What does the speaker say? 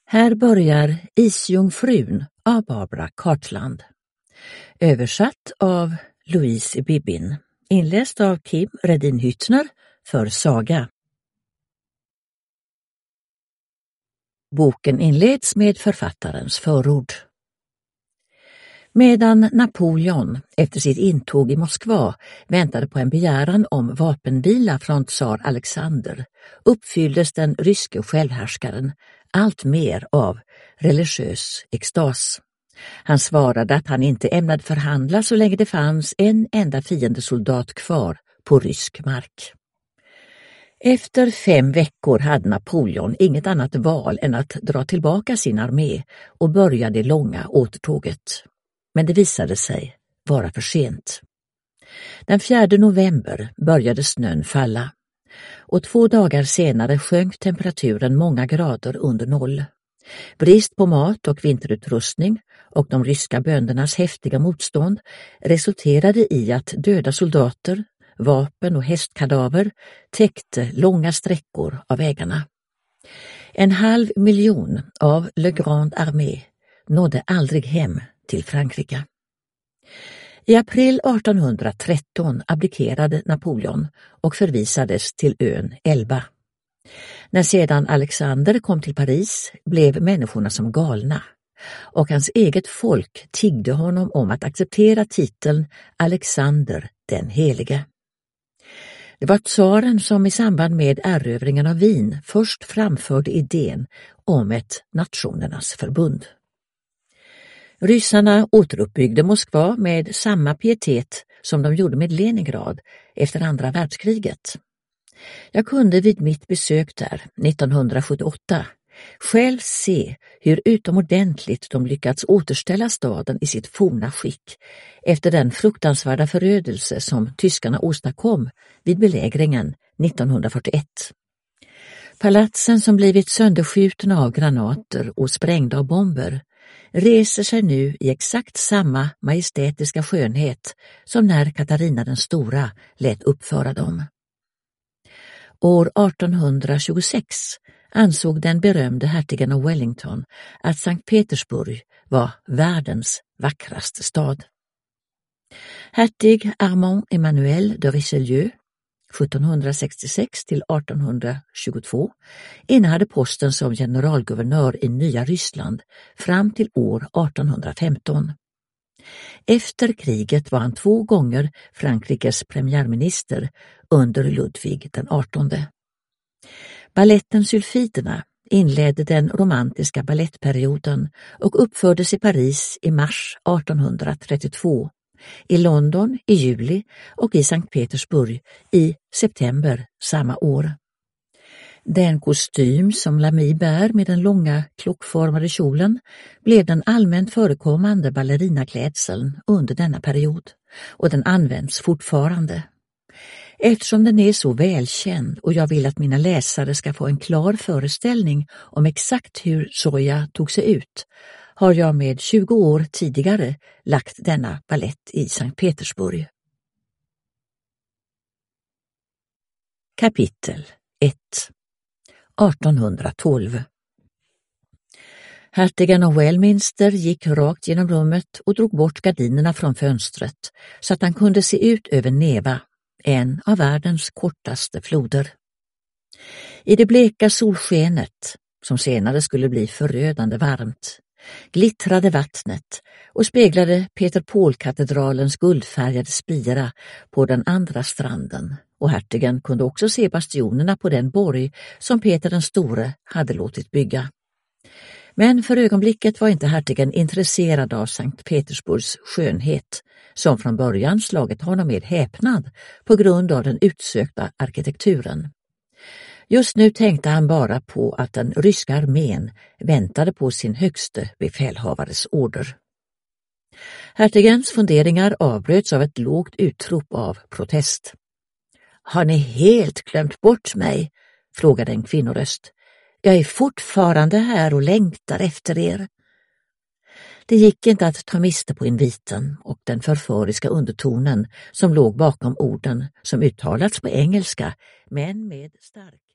Här börjar Isjungfrun av Barbara Cartland. Översatt av Louise Bibbin. Inläst av Kim Redin Hyttner för Saga. Boken inleds med författarens förord. Medan Napoleon efter sitt intåg i Moskva väntade på en begäran om vapenvila från tsar Alexander uppfylldes den ryske självhärskaren allt mer av religiös extas. Han svarade att han inte ämnade förhandla så länge det fanns en enda fiendesoldat kvar på rysk mark. Efter 5 veckor hade Napoleon inget annat val än att dra tillbaka sin armé och börja det långa återtåget. Men det visade sig vara för sent. Den 4 november började snön falla och 2 dagar senare sjönk temperaturen många grader under 0. Brist på mat och vinterutrustning och de ryska böndernas häftiga motstånd resulterade i att döda soldater, vapen och hästkadaver täckte långa sträckor av vägarna. 500 000 av Le Grand Armée nådde aldrig hem till Frankrike. I april 1813 abdikerade Napoleon och förvisades till ön Elba. När sedan Alexander kom till Paris blev människorna som galna och hans eget folk tiggde honom om att acceptera titeln Alexander den helige. Det var tsaren som i samband med erövringen av Wien först framförde idén om ett nationernas förbund. Ryssarna återuppbyggde Moskva med samma pietet som de gjorde med Leningrad efter andra världskriget. Jag kunde vid mitt besök där 1978 själv se hur utomordentligt de lyckats återställa staden i sitt forna skick efter den fruktansvärda förödelse som tyskarna åstadkom vid belägringen 1941. Palatsen som blivit sönderskjutna av granater och sprängda av bomber reser sig nu i exakt samma majestätiska skönhet som när Katarina den stora lät uppföra dem. År 1826 ansåg den berömde hertigen av Wellington att Sankt Petersburg var världens vackraste stad. Hertig Armand Emmanuel de Richelieu 1766 till 1822 innehade posten som generalguvernör i Nya Ryssland fram till år 1815. Efter kriget var han 2 gånger Frankrikes premiärminister under Ludvig den 18. Balletten Sylfiterna inledde den romantiska ballettperioden och uppfördes i Paris i mars 1832, i London i juli och i Sankt Petersburg i september samma år. Den kostym som Lamy bär med den långa klockformade kjolen blev den allmänt förekommande ballerinaklädseln under denna period och den används fortfarande. Eftersom den är så välkänd och jag vill att mina läsare ska få en klar föreställning om exakt hur Zoja tog sig ut har jag med 20 år tidigare lagt denna ballett i Sankt Petersburg. Kapitel 1. 1812. Hertigen av Westminster gick rakt genom rummet och drog bort gardinerna från fönstret så att han kunde se ut över Neva, en av världens kortaste floder. I det bleka solskenet, som senare skulle bli förödande varmt, glittrade vattnet och speglade Peter Paul-katedralens guldfärgade spira på den andra stranden, och hertigen kunde också se bastionerna på den borg som Peter den store hade låtit bygga. Men för ögonblicket var inte hertigen intresserad av Sankt Petersburgs skönhet, som från början slagit honom med häpnad på grund av den utsökta arkitekturen. Just nu tänkte han bara på att den ryska armén väntade på sin högste befälhavares order. Hertigens funderingar avbröts av ett lågt utrop av protest. Har ni helt glömt bort mig? Frågade en kvinnoröst. Jag är fortfarande här och längtar efter er. Det gick inte att ta miste på inviten och den förföriska undertonen som låg bakom orden som uttalats på engelska men med stark